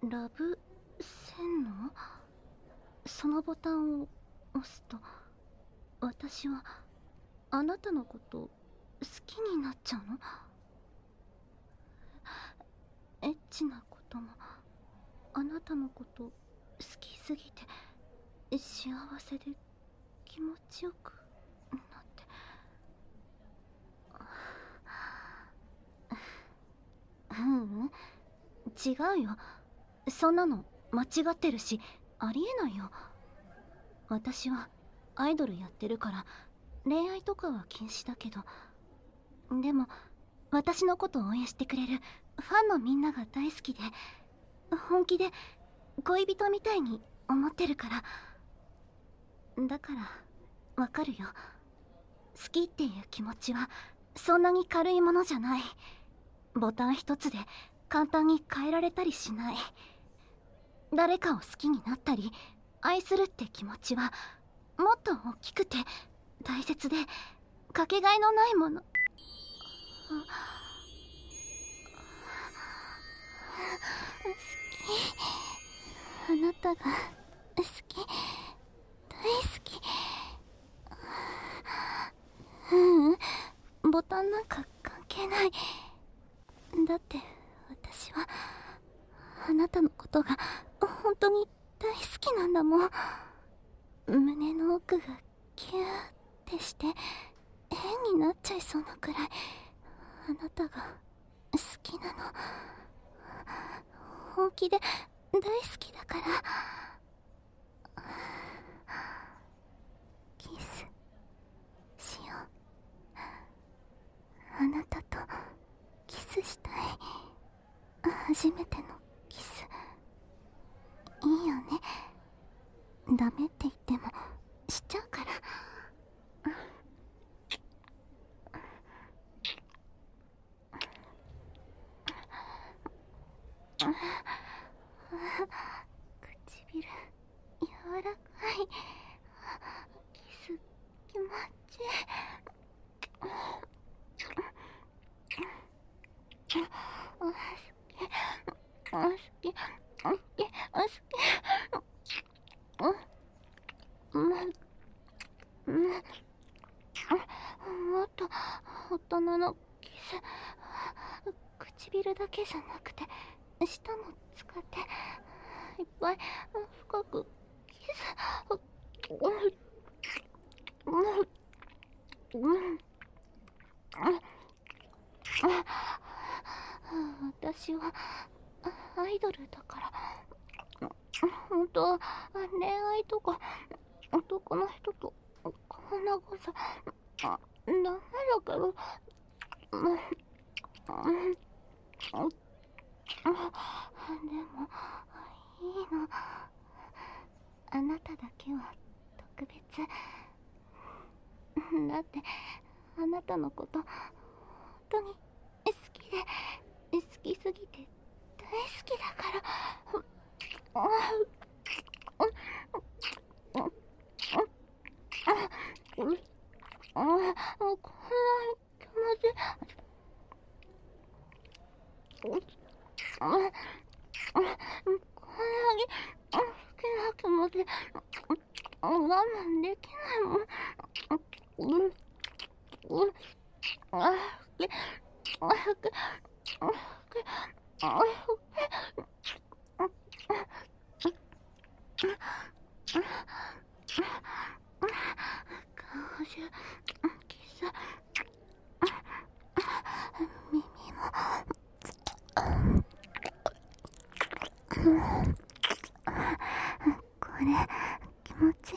ラブ洗脳？そのボタンを押すと私はあなたのこと好きになっちゃうの？エッチなこともあなたのこと好きすぎて幸せで気持ちよくなって。違うよ。そんなの間違ってるしありえないよ。私はアイドルやってるから恋愛とかは禁止だけど、でも私のことを応援してくれるファンのみんなが大好きで、本気で恋人みたいに思ってるから。だからわかるよ。好きっていう気持ちはそんなに軽いものじゃない。ボタン一つで簡単に変えられたりしない。誰かを好きになったり愛するって気持ちはもっと大きくて大切でかけがえのないもの。好き。あなたが好き。大好き。ボタンなんか関係ない。だって私はあなたのことが本当に大好きなんだもん。胸の奥がキューってして変になっちゃいそうなくらいあなたが好きなの。本気で大好きだから。キスしよう。あなたとキスしたい。初めてのキス。いいよね。ダメって言ってもしちゃうから。唇柔らかい。キス気持ちいい。好き。もっと大人のキス。唇だけじゃなくて舌も使っていっぱい深くキス。私はアイドルだから、本当は恋愛とか男の人とこんなことダメだけど、でもいいの。あなただけは特別だって、あなたのこと本当に好きで好きすぎて大好きだから。こんなに気持ちいい。こんなに好きな気持ち我慢できないもん。顔中キス。耳もこれ気持ちいい。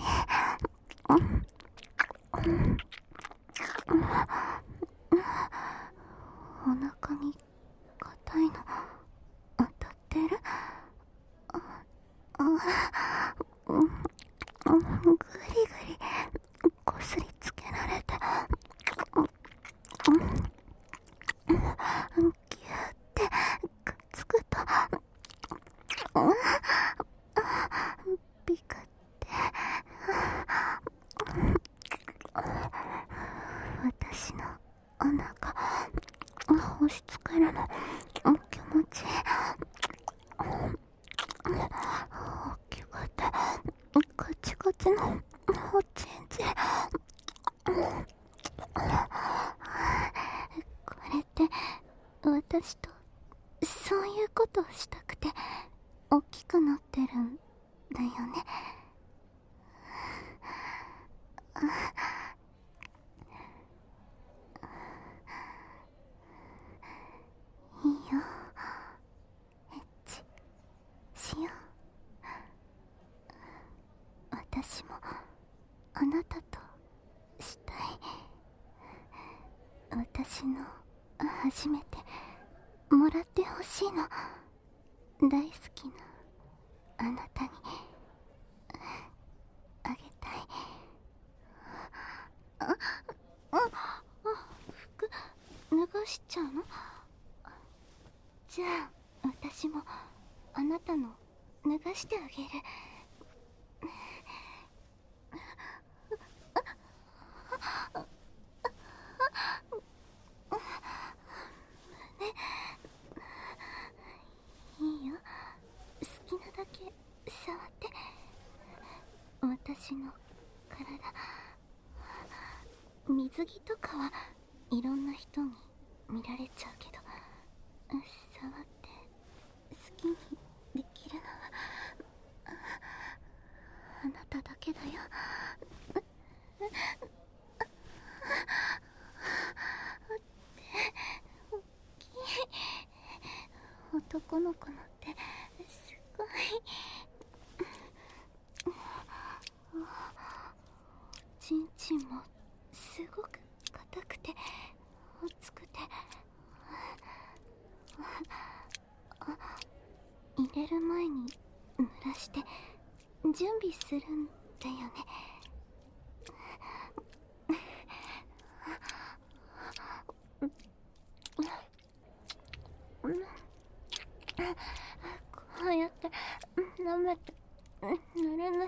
お腹に硬いの当たってる？ぐりぐりこすりつけられて、ギューってくっつくとビクって私のお腹押し付けるの気持ちいい。 そういうことをしたくて大きくなってるんだよね。いいよ、エッチしよう。私もあなたとしたい。私の初めてもらってほしいの。大好きなあなたにあげたい。服脱がしちゃうの？じゃあ私もあなたの脱がしてあげる。いいよ、好きなだけ触って。私の体、水着とかはいろんな人に見られちゃうけど、触って好きにできるのはあなただけだよ。大きい男の子の手、すごい。ちんちんもすごく硬くて熱くて、入れる前に濡らして準備するんだよね。こうやって舐めてぬるぬる。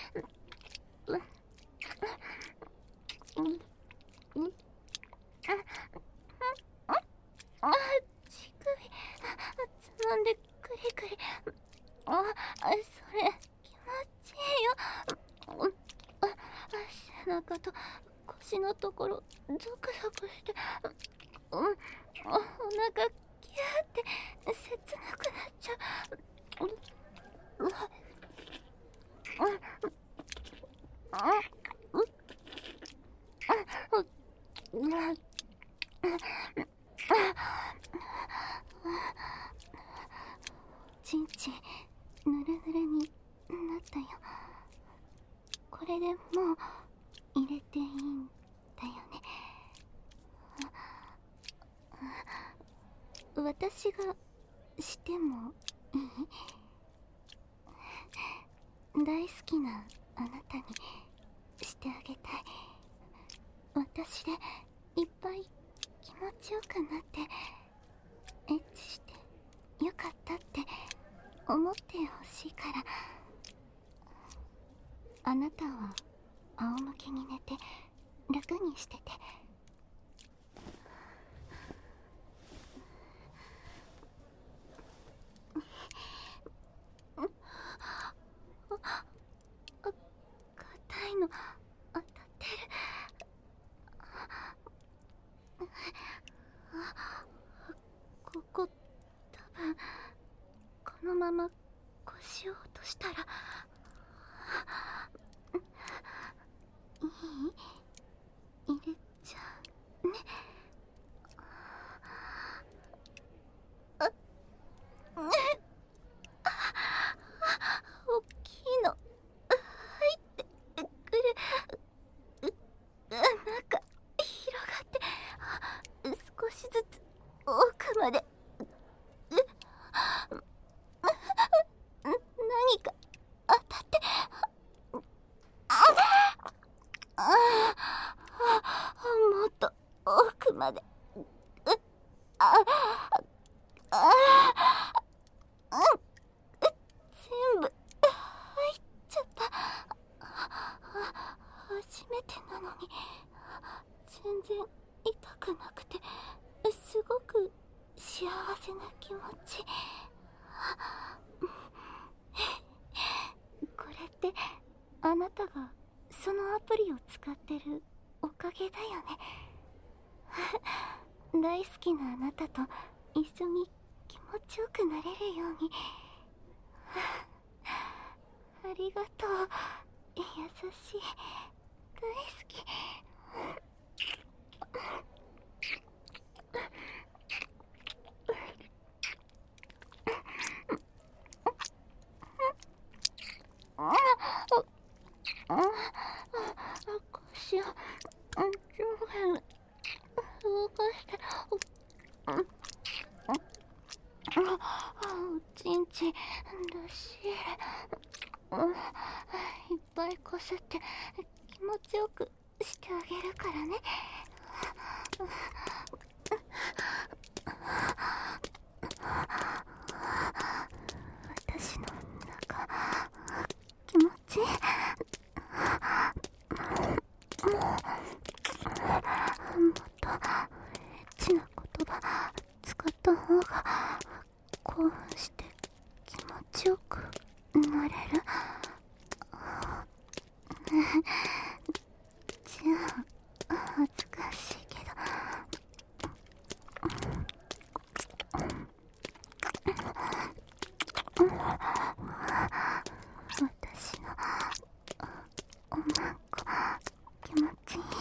乳首つまんでクリクリ。それ気持ちいいよ。背中と腰のところゾクゾクして、お腹ギューって切なくなっちゃう。ちんちんぬるぬるになったよ。これでもう入れていいんだよね。私がしてもいい？大好きなあなたにしてあげたい。私でいっぱい気持ちよくなってエッチしてよかったって思ってほしいから。あなたは仰向けに寝て楽にしてて。硬いの当たってる。ここ多分このまま腰を落としたらいい？入れちゃうね。大きいの入ってくる。中広がって少しずつ奥まで。何か当たって。もっと奥まで。全部入っちゃった。初めてなのに全然痛くなくて、すごく幸せな気持ち。これってあなたがそのアプリを使ってるおかげだよね。大好きなあなたと一緒に気持持ちよくなれるように。ありがとう。優しい。大好き。腰を上下に動かして、おちんちん出し入れ、いっぱいこすって気持ちよくしてあげるからね。私の中気持ちいい。もっとエッチな言葉使った方が興奮して気持ちよくなれる。じゃあ恥ずかしいけど、私のおまんこ気持ちいい。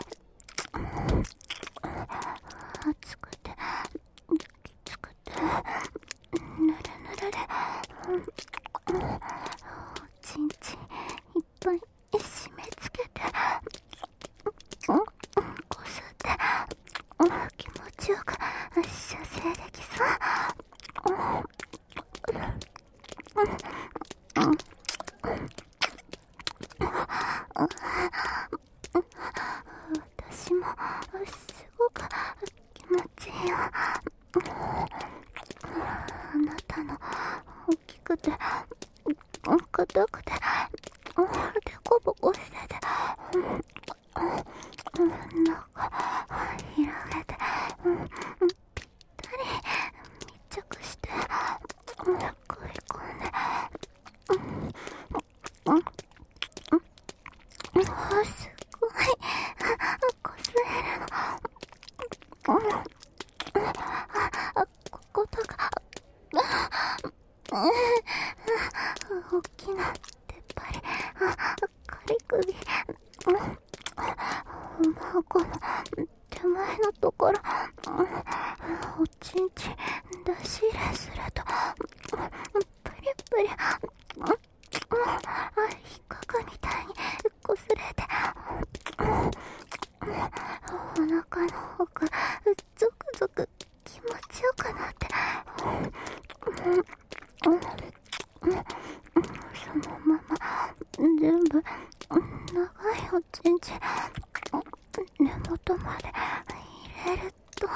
熱くてきつくてぬるぬるで、おちんちんいっぱい締め付けて、こすって気持ちよく射精できそう。私もすごく気持ちいいよ。あなたの大きくて硬くてでこぼこしてて、中広げてぴったり密着して食い込んで、すごいこすれるの。こことか大きな出っ張り、カリ首、孫の手前のところ、おちんちん出し入れするとプリプリ、引っかくみたいにこすれて、お腹の奥ゾクゾク気持ちよくなって、そのまま全部長いおちんちん根元まで入れると、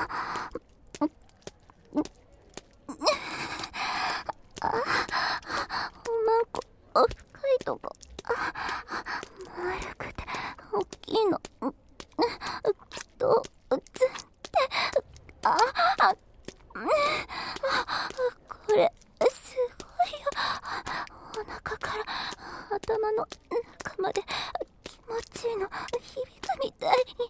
おまんこ深いとこ、丸くて大きいのとつって、これすごいよ。お腹から頭の中まで気持ちいいの、響くみたいに。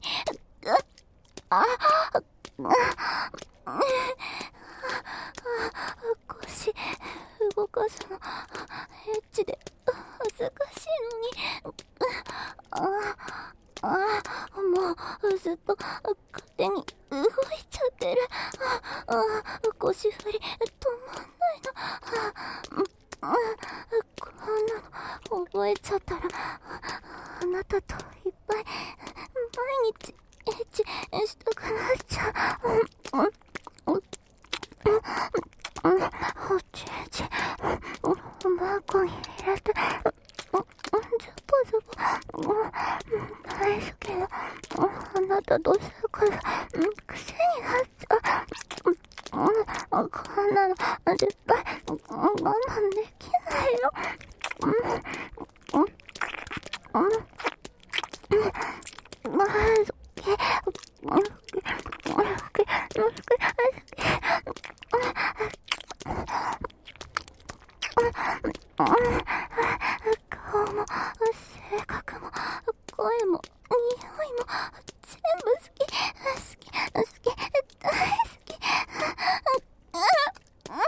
腰動かすのエッチで恥ずかしいのに、もうずっと勝手に動いちゃってる。腰振り止まんないの。こんなの覚えちゃったらあなたといっぱい毎日エッチしたくなっちゃう。おちんちんおまんこに入れてズボズボ大好きなあなたとするから癖になっちゃう。こんなの絶対我慢できないよ。顔も性格も声も匂いも全部好き大好き。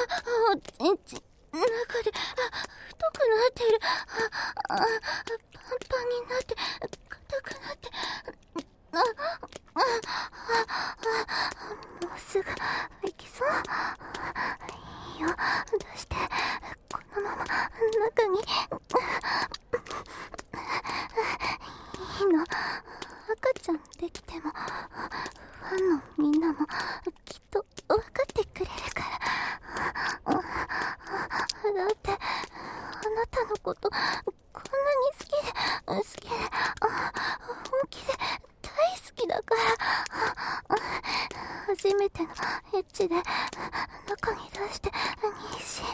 おちんちん中で太くなってる。パンパンになって硬くなって、もうすぐ行きそう。いいよ、出して。このまま中に。いいの、赤ちゃんできてもファンのみんなもきっと分かってくれるから。だってあなたのことこんなに好きで本気で大好きだから。初めてのエッチで中に出して妊娠、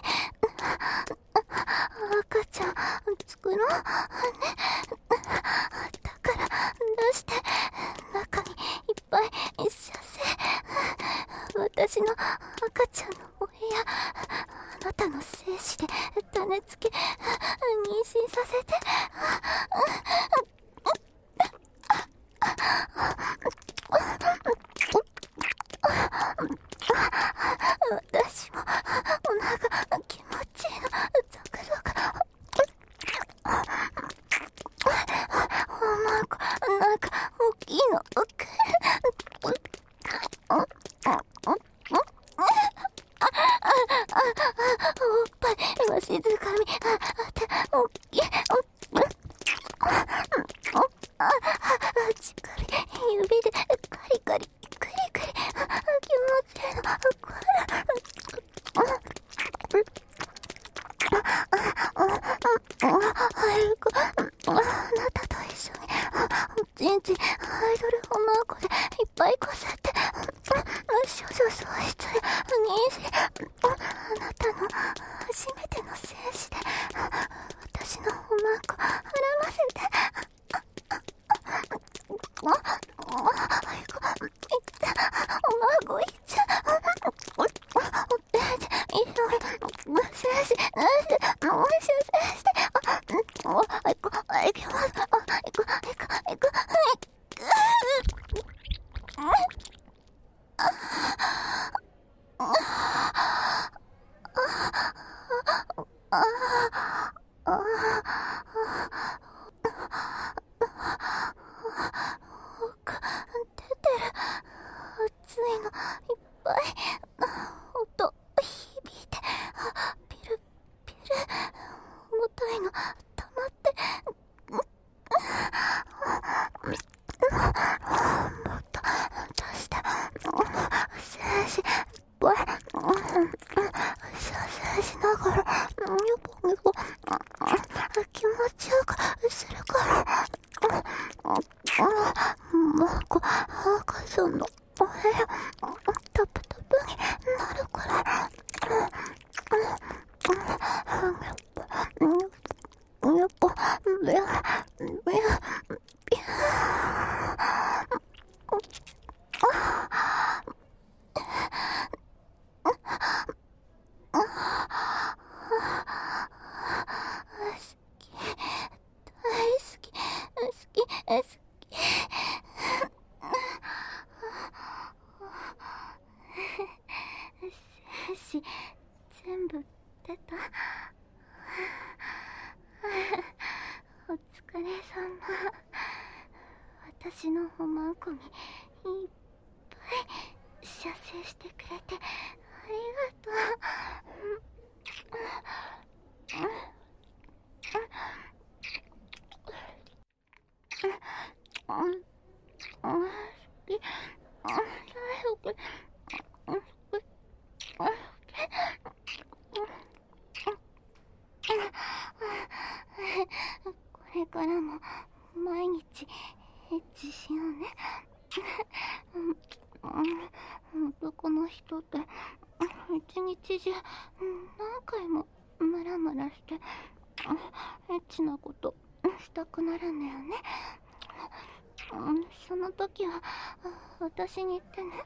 赤ちゃん作ろうね。だから出して、中にいっぱい射精。私の赤ちゃんのお部屋、あなたの精子で種付け妊娠させて。私もお腹気持ちいいの。ゾクゾク。なんか大きいのくる。おっぱいわしづかみ大きい。乳首指でカリカリクリクリ気持ちいいの。これあなたと一緒にちんちんアイドルおまんこでいっぱいこすって、少女喪失妊娠。あなたの初めての精子で私のおまんこ絡ませて。おまんこいっちゃ精子いきます。いく。出てる。熱いのいっぱい。音響いて、ピルピル。重たいの溜まって。もっと出して。精子いっぱい射精しながらニョコニョコ気持ちよくするから。もう赤ちゃんのお部屋タプタプになるから。ニョコビャビャビャ。好き。精子全部出た。お疲れ様。私のおまんこにいっぱい射精してくれてありがとう。これからも毎日エッチしようね。男の人って一日中何回もムラムラしてエッチなことしたくなるんだよね。その時は私に言ってね。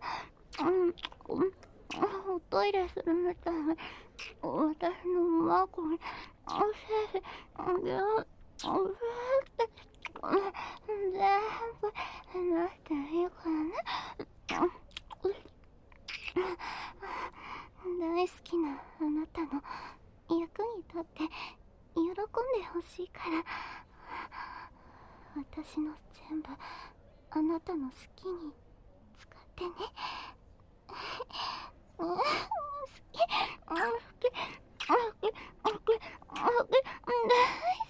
おトイレするみたいに私のマークに精子あげようって全部出していいからね。大好きな私の全部あなたの好きに使ってね。好き。